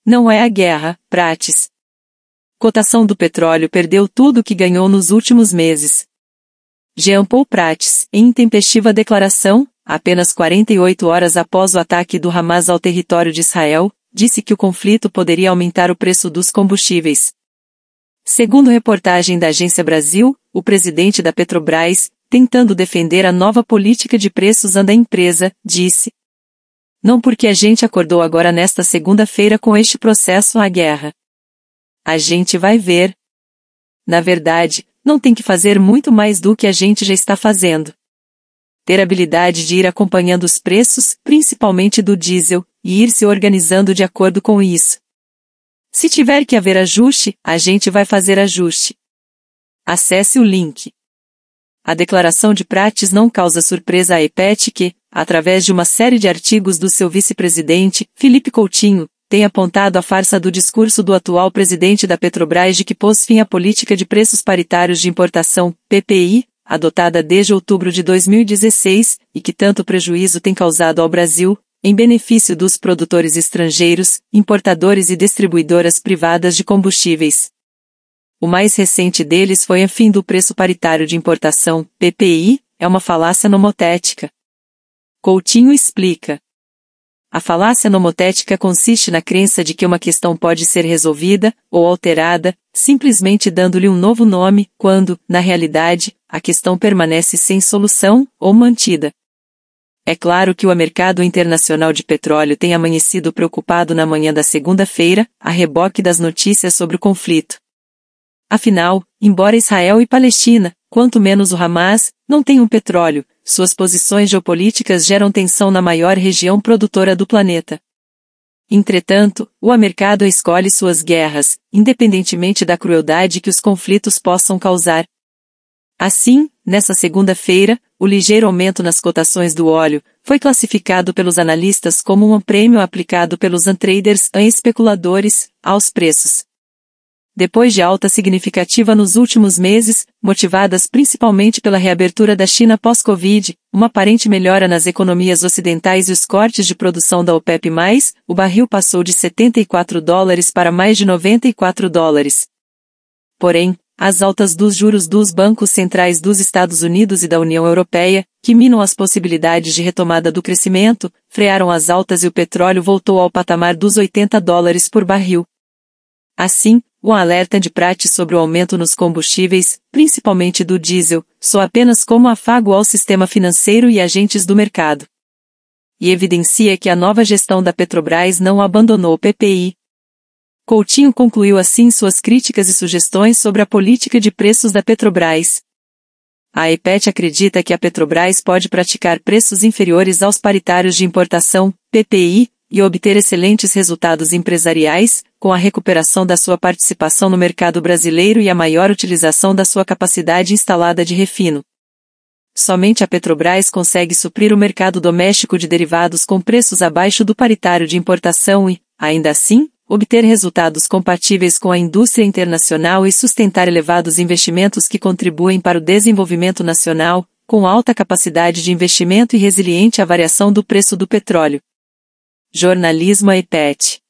não é a guerra, Prates. Cotação do petróleo perdeu tudo o que ganhou nos últimos meses. Jean Paul Prates, em intempestiva declaração, apenas 48 horas após o ataque do Hamas ao território de Israel, disse que o conflito poderia aumentar o preço dos combustíveis. Segundo reportagem da Agência Brasil, o presidente da Petrobras, tentando defender a nova política de preços da empresa, disse: "Não porque a gente acordou agora nesta segunda-feira com este processo à guerra. A gente vai ver. Na verdade, não tem que fazer muito mais do que a gente já está fazendo. Ter habilidade de ir acompanhando os preços, principalmente do diesel, e ir se organizando de acordo com isso. Se tiver que haver ajuste, a gente vai fazer ajuste." Acesse o link. A declaração de Prates não causa surpresa à EPET que, através de uma série de artigos do seu vice-presidente, Felipe Coutinho, tem apontado a farsa do discurso do atual presidente da Petrobras de que pôs fim à política de preços paritários de importação, PPI, adotada desde outubro de 2016, e que tanto prejuízo tem causado ao Brasil, em benefício dos produtores estrangeiros, importadores e distribuidoras privadas de combustíveis. O mais recente deles foi a fim do preço paritário de importação, PPI, é uma falácia nomotética. Coutinho explica. A falácia nomotética consiste na crença de que uma questão pode ser resolvida, ou alterada, simplesmente dando-lhe um novo nome, quando, na realidade, a questão permanece sem solução, ou mantida. É claro que o mercado internacional de petróleo tem amanhecido preocupado na manhã da segunda-feira, a reboque das notícias sobre o conflito. Afinal, embora Israel e Palestina, quanto menos o Hamas, não tenham petróleo, suas posições geopolíticas geram tensão na maior região produtora do planeta. Entretanto, o mercado escolhe suas guerras, independentemente da crueldade que os conflitos possam causar. Assim, nessa segunda-feira, o ligeiro aumento nas cotações do óleo foi classificado pelos analistas como um prêmio aplicado pelos traders e especuladores aos preços. Depois de alta significativa nos últimos meses, motivadas principalmente pela reabertura da China pós-Covid, uma aparente melhora nas economias ocidentais e os cortes de produção da OPEP+, o barril passou de $74 para mais de $94. Porém, as altas dos juros dos bancos centrais dos Estados Unidos e da União Europeia, que minam as possibilidades de retomada do crescimento, frearam as altas e o petróleo voltou ao patamar dos $80 por barril. Assim, o alerta de Prates sobre o aumento nos combustíveis, principalmente do diesel, soa apenas como afago ao sistema financeiro e agentes do mercado. E evidencia que a nova gestão da Petrobras não abandonou o PPI. Coutinho concluiu assim suas críticas e sugestões sobre a política de preços da Petrobras. A EPET acredita que a Petrobras pode praticar preços inferiores aos paritários de importação, PPI, e obter excelentes resultados empresariais, com a recuperação da sua participação no mercado brasileiro e a maior utilização da sua capacidade instalada de refino. Somente a Petrobras consegue suprir o mercado doméstico de derivados com preços abaixo do paritário de importação e, ainda assim, obter resultados compatíveis com a indústria internacional e sustentar elevados investimentos que contribuem para o desenvolvimento nacional, com alta capacidade de investimento e resiliente à variação do preço do petróleo. Jornalismo EPET.